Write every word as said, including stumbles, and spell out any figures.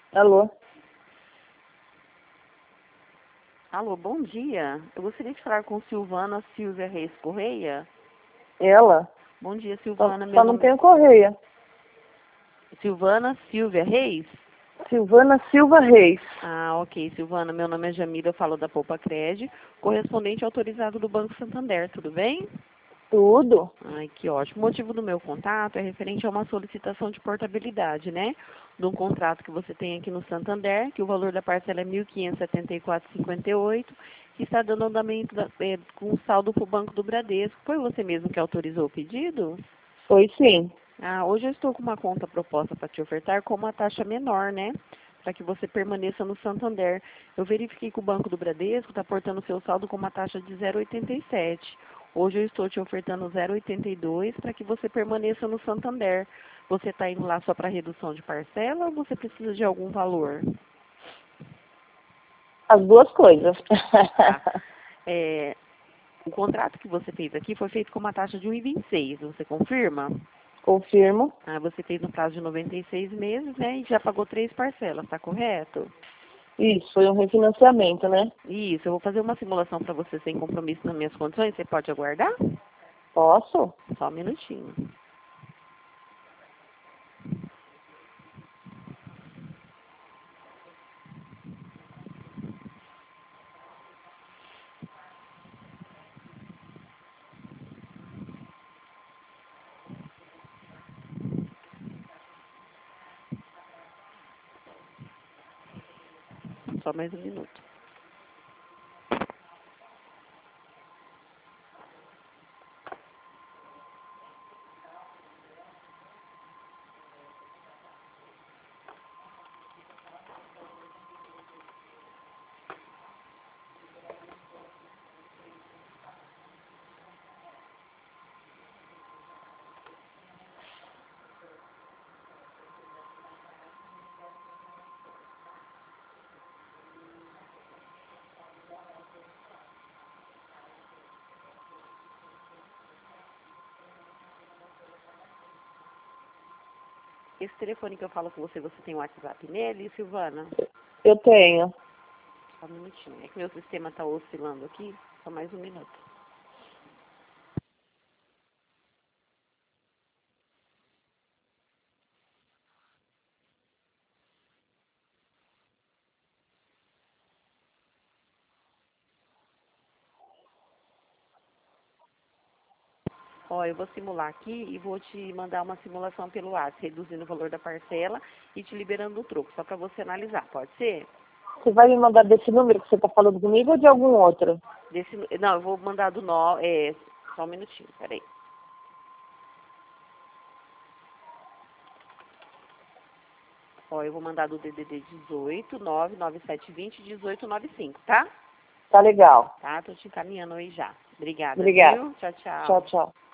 Alô? Alô, bom dia. Eu gostaria de falar com Silvana Silvia Reis Correia. Ela? Bom dia, Só, Silvana. Meu só não nome tenho correia. Silvana Silvia Reis? Silvana Silva Reis. Ah, ok, Silvana. Meu nome é Jamila, eu falo da Poupa Cred, correspondente autorizado do Banco Santander, tudo bem? Tudo? Ai, que ótimo. O motivo do meu contato é referente a uma solicitação de portabilidade, né? De um contrato que você tem aqui no Santander, que o valor da parcela é mil quinhentos e setenta e quatro reais e cinquenta e oito centavos, que está dando andamento da, é, com saldo para o Banco do Bradesco. Foi você mesmo que autorizou o pedido? Foi sim. Ah, hoje eu estou com uma conta proposta para te ofertar com uma taxa menor, né? Para que você permaneça no Santander. Eu verifiquei que o Banco do Bradesco está portando seu saldo com uma taxa de zero vírgula oitenta e sete. Hoje eu estou te ofertando zero vírgula oitenta e dois para que você permaneça no Santander. Você está indo lá só para redução de parcela ou você precisa de algum valor? As duas coisas. Tá. É, o contrato que você fez aqui foi feito com uma taxa de um vírgula vinte e seis. Você confirma? Confirmo. Ah, você fez no prazo de noventa e seis meses, né? E já pagou três parcelas, tá correto? Isso, foi um refinanciamento, né? Isso, eu vou fazer uma simulação para você sem compromisso nas minhas condições. Você pode aguardar? Posso? Só um minutinho. Só mais um minuto. Esse telefone que eu falo com você, você tem um WhatsApp nele, Silvana? Eu tenho. Só um minutinho. É que meu sistema está oscilando aqui. Só mais um minuto. Ó, eu vou simular aqui e vou te mandar uma simulação pelo WhatsApp, reduzindo o valor da parcela e te liberando o troco, só para você analisar, pode ser? Você vai me mandar desse número que você está falando comigo ou de algum outro? Desse, não, eu vou mandar do nó, é, só um minutinho, peraí. Ó, eu vou mandar do D D D dezoito, nove nove sete dois zero, dezoito noventa e cinco, tá? Tá legal. Tá, tô te encaminhando aí já. Obrigada, Obrigada. viu? Tchau, Tchau, tchau. tchau.